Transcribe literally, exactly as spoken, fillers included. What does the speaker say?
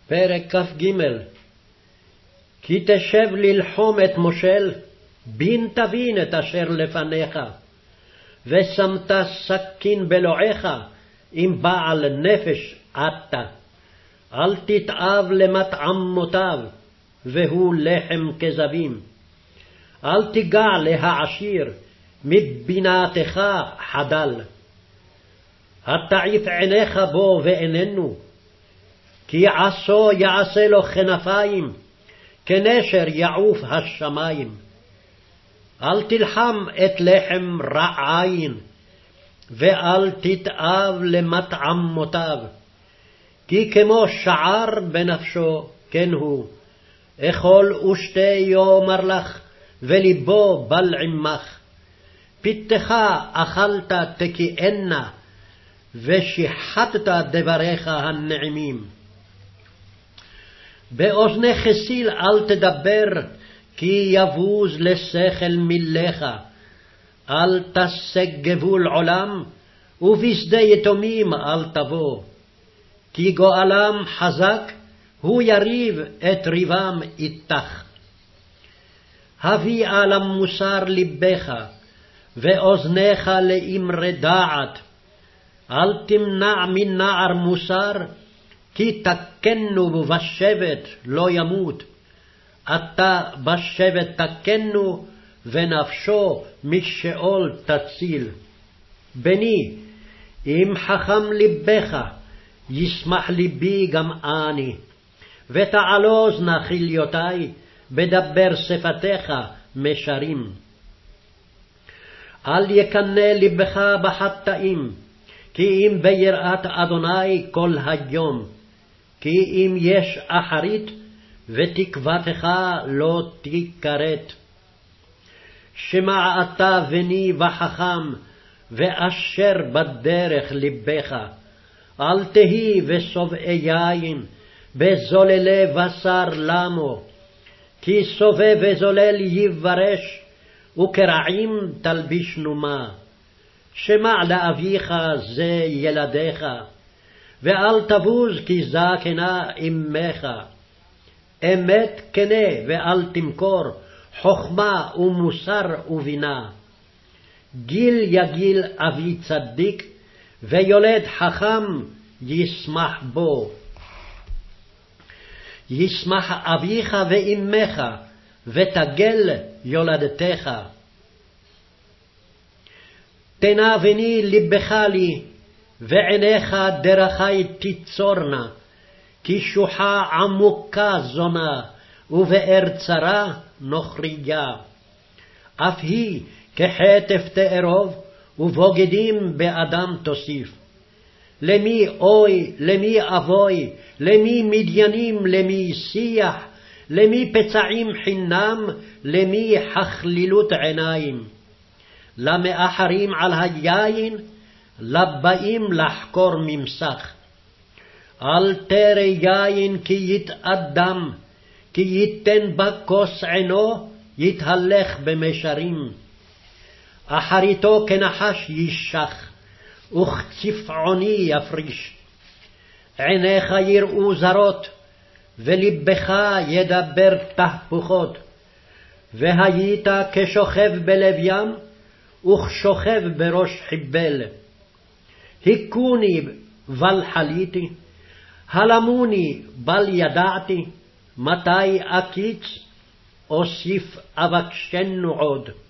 פרק כ"ג. כי תשב ללחום את מושל, בין תבין את אשר לפניך, ושמת סכין בלועך, אם בעל נפש אתה. אל תתאב למטעמותיו, והוא לחם כזבים. אל תיגע להעשיר, מבינתך חדל. התעיף עיניך בו ואיננו, כי עשו יעשה לו כנפיים, כנשר יעוף השמיים. אל תלחם את לחם רע עין, ואל תתאב למטעמותיו, כי כמו שער בנפשו כן הוא. אכול ושתה יאמר לך, ולבו בל עמך. פיתך אכלת תקיענה, ושיחטת דבריך הנעימים. באוזני חסיל אל תדבר, כי יבוז לשכל מילך. אל תשג גבול עולם, ובשדה יתומים אל תבוא. כי גואלם חזק, הוא יריב את ריבם איתך. הביא על המוסר לבך, ואוזניך לאמרי דעת. אל תמנע מנער מוסר, כי תקנו בשבט לא ימות. אתה בשבט תקנו, ונפשו משאול תציל. בני, אם חכם לבך, ישמח ליבי גם אני. ותעלוז נא חיליותי, בדבר שפתיך משרים. אל יקנא לבך בחטאים, כי אם ביראת אדוני כל היום. כי אם יש אחרית, ותקוותך לא תכרת. שמע אתה בני וחכם, ואשר בדרך לבך. אל תהי ושובעי יין, בזוללי בשר למו. כי סובב וזולל יברש, וקרעים תלביש נומה. שמע לאביך זה ילדיך, ואל תבוז כי זקנה אמך. אמת כנה ואל תמכור, חכמה ומוסר ובינה. גיל יגיל אבי צדיק, ויולד חכם ישמח בו. ישמח אביך ואמך, ותגל יולדתך. תנה בני לבך לי, ועיניך דרכי תיצורנה. כי שוחה עמוקה זונה, ובאר צרה נוכריה. אף היא כחטף תארוב, ובוגדים באדם תוסיף. למי אוי, למי אבוי, למי מדיינים, למי שיח, למי פצעים חינם, למי חכלילות עיניים. למאחרים על היין, לבאים לחקור ממסך. אל תרא יין כי יתאדם, כי ייתן בה כוס עינו, יתהלך במישרים. אחריתו כנחש ישח, וכצפעוני יפריש. עיניך יראו זרות, ולבך ידבר תהפוכות. והיית כשוכב בלב ים, וכשוכב בראש חיבל. הכוני בל חליתי, הלמוני בל ידעתי. מתי אקיץ, אוסיף אבקשנו עוד.